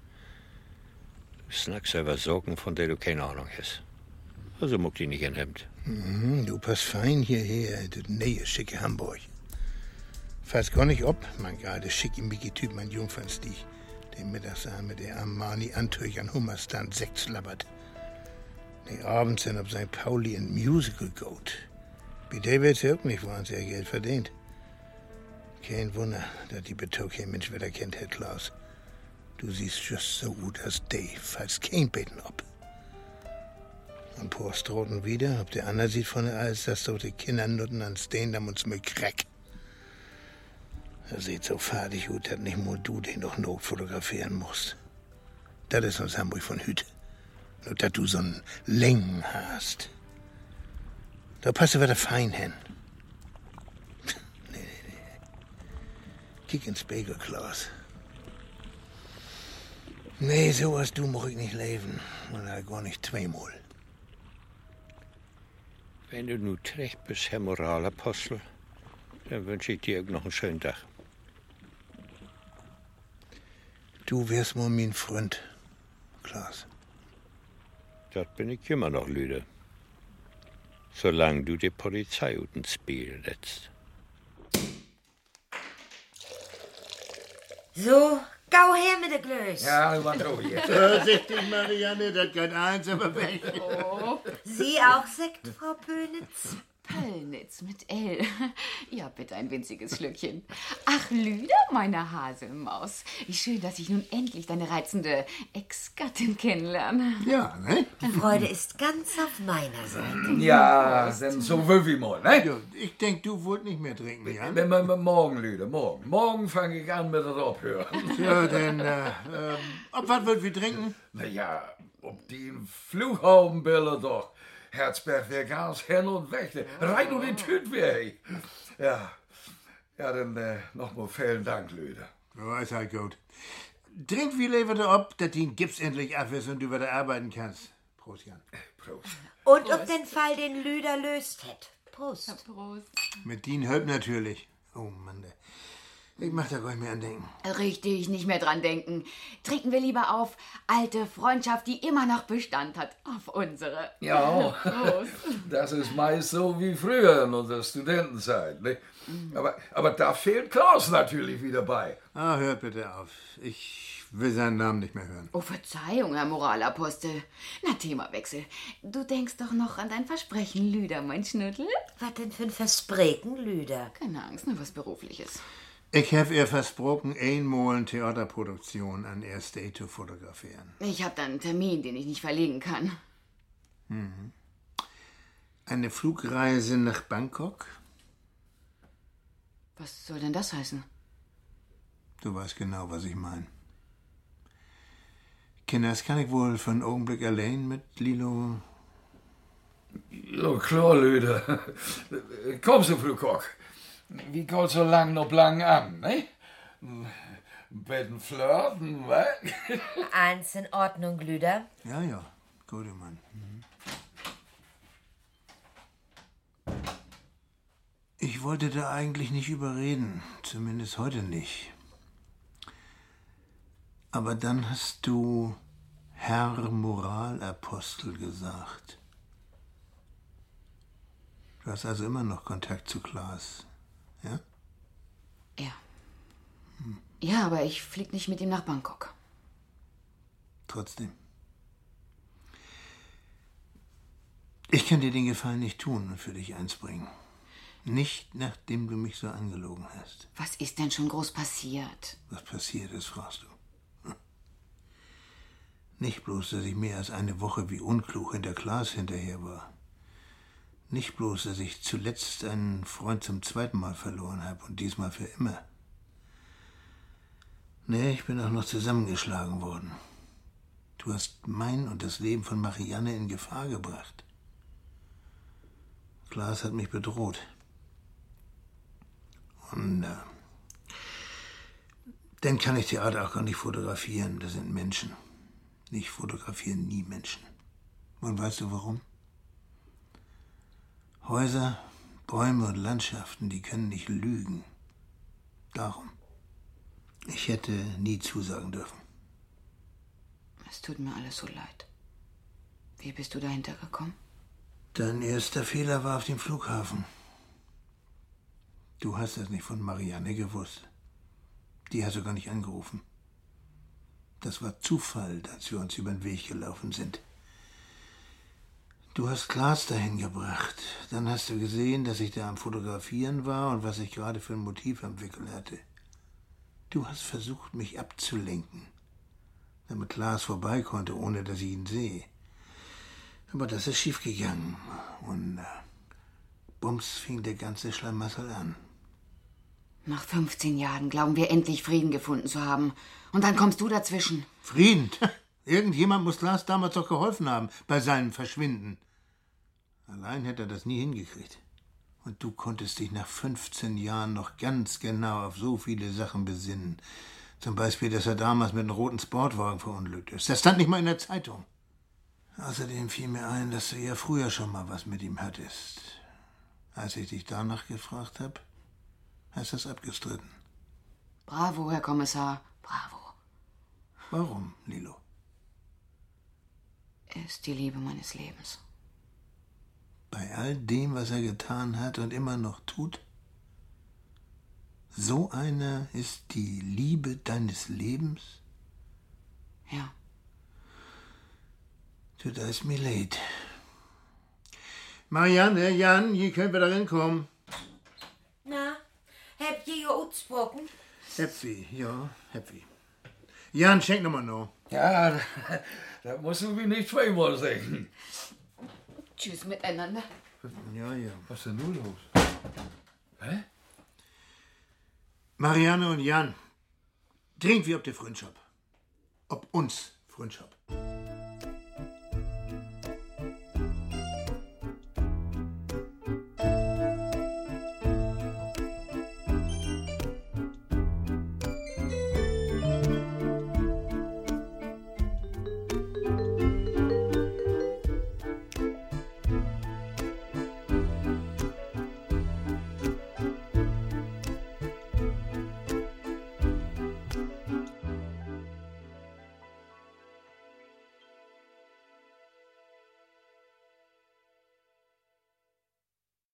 Du snackst über Sorgen, von der du keine Ahnung hast. Also muck die nicht in Hemd. Du passt fein hierher, in das nähe schicke Hamburg. Fass gar nicht ob, mein gerade schickimicki-Typ, mein Jungfernstieg. Den Mittagsaar mit der Armani-Antüch an Hummerstand Sekt slabbert. Die abends sind auf St. Pauli ein Musical geht. Bei der wird's ja auch nicht wahnsinnig Geld verdient. Kein Wunder, dass die Betrug kein Mensch wieder kennt, Herr Klaus. Du siehst just so gut als Dave, falls kein Beten ob. Und Postroten wieder, ob der andere sieht von der Eis, dass so die Kindernutten an Steendam und mit Crack. Er sieht so fertig gut, dass nicht nur du den noch Not fotografieren musst. Das ist uns Hamburg von Hüte. Nur, dass du so einen Längen hast. Da passt du wieder fein hin. Nee. Kick ins Spiegel, Klaus. Nee, so als du muss ich nicht leben. Oder gar nicht zweimal. Wenn du nun recht bist, Herr Moralapostel, dann wünsche ich dir auch noch einen schönen Tag. Du wärst mal mein Freund, Klaas. Das bin ich immer noch, Lüder. Solange du die Polizei uten Spiel lässt. So, gau her mit der Glöß. Ja, du warst auch hier. Vorsichtig, Marianne, das geht eins, aber weg. Oh. Sie auch Sekt, Frau Pönitz? Pöllnitz mit L. Ja, bitte ein winziges Schlückchen. Ach, Lüder, meine Haselmaus. Wie schön, dass ich nun endlich deine reizende Ex-Gattin kennenlerne. Ja, ne? Die Freude ist ganz auf meiner Seite. Ja, dann so will wie mal, ne? Ja, ich denk, du wollt nicht mehr trinken, Jan. Morgen, Lüde, morgen. Morgen fange ich an mit das Abhören. Ja, denn, ob was wollt wir trinken? Naja, ob die Flughabenbilder doch. Herzberg wäre ganz hin und weg. Rein und in Tüt wäre. Ja, dann nochmal vielen Dank, Lüde. Ja, ist halt gut. Trink wie lieber ab, dass die Gips endlich ab ist und du wieder arbeiten kannst. Prost, Jan. Prost. Und ob den Fall den Lüder löst hätt. Prost. Prost. Mit Dien Höpp natürlich. Oh Mann, ich mach da gar nicht mehr an denken. Richtig, nicht mehr dran denken. Trinken wir lieber auf alte Freundschaft, die immer noch Bestand hat. Auf unsere. Ja, Prost. das ist meist so wie früher in unserer Studentenzeit. Ne? Aber da fehlt Klaus natürlich wieder bei. Ah, hört bitte auf. Ich will seinen Namen nicht mehr hören. Oh, Verzeihung, Herr Moralapostel. Na, Themawechsel. Du denkst doch noch an dein Versprechen, Lüder, mein Schnüttel? Was denn für ein Versprechen, Lüder? Keine Angst, nur was Berufliches. Ich habe ihr versprochen, einmal eine Theaterproduktion an ihr State zu fotografieren. Ich habe da einen Termin, den ich nicht verlegen kann. Mhm. Eine Flugreise nach Bangkok? Was soll denn das heißen? Du weißt genau, was ich meine. Kinder, das kann ich wohl für einen Augenblick allein mit Lilo... Ja, klar, Lüde. Komm so, Flugkock. Wie geht so lang noch lang an, ne? Betten flirten, was? Eins in Ordnung, Lüder. Ja, guter Mann. Ich wollte da eigentlich nicht überreden, zumindest heute nicht. Aber dann hast du Herr Moralapostel gesagt. Du hast also immer noch Kontakt zu Klaas, ja? Ja. Ja, aber ich flieg nicht mit ihm nach Bangkok. Trotzdem. Ich kann dir den Gefallen nicht tun und für dich eins bringen. Nicht, nachdem du mich so angelogen hast. Was ist denn schon groß passiert? Was passiert ist, fragst du. Nicht bloß, dass ich mehr als eine Woche wie unklug hinter Klaas hinterher war. Nicht bloß, dass ich zuletzt einen Freund zum zweiten Mal verloren habe und diesmal für immer. Nee, ich bin auch noch zusammengeschlagen worden. Du hast mein und das Leben von Marianne in Gefahr gebracht. Klaas hat mich bedroht. Und dann kann ich Theater auch gar nicht fotografieren. Das sind Menschen. Ich fotografiere nie Menschen. Und weißt du warum? Häuser, Bäume und Landschaften, die können nicht lügen. Darum. Ich hätte nie zusagen dürfen. Es tut mir alles so leid. Wie bist du dahinter gekommen? Dein erster Fehler war auf dem Flughafen. Du hast das nicht von Marianne gewusst. Die hast du gar nicht angerufen. Das war Zufall, als wir uns über den Weg gelaufen sind. Du hast Klaas dahin gebracht. Dann hast du gesehen, dass ich da am Fotografieren war und was ich gerade für ein Motiv am Wickel hatte. Du hast versucht, mich abzulenken, damit Klaas vorbei konnte, ohne dass ich ihn sehe. Aber das ist schiefgegangen. Und bums fing der ganze Schlamassel an. Nach 15 Jahren glauben wir endlich Frieden gefunden zu haben. Und dann kommst du dazwischen. Frieden? Irgendjemand muss Klaas damals doch geholfen haben bei seinem Verschwinden. Allein hätte er das nie hingekriegt. Und du konntest dich nach 15 Jahren noch ganz genau auf so viele Sachen besinnen. Zum Beispiel, dass er damals mit einem roten Sportwagen verunglückt ist. Das stand nicht mal in der Zeitung. Außerdem fiel mir ein, dass du ja früher schon mal was mit ihm hattest. Als ich dich danach gefragt habe, hast du es abgestritten. Bravo, Herr Kommissar, bravo. Warum, Lilo? Er ist die Liebe meines Lebens. Bei all dem, was er getan hat und immer noch tut? So einer ist die Liebe deines Lebens? Ja. Du, da ist mir leid. Marianne, Jan, hier könnt wir da reinkommen. Na, habt ihr ihr ausgesprochen? Happy, ja, happy. Jan, schenk nochmal noch. Ja, das musst du mir nicht zweimal sagen. Tschüss miteinander. Ja, ja. Was ist denn nun los? Hä? Marianne und Jan, dringend wie ob der Freundschaft. Ob uns Freundschaft.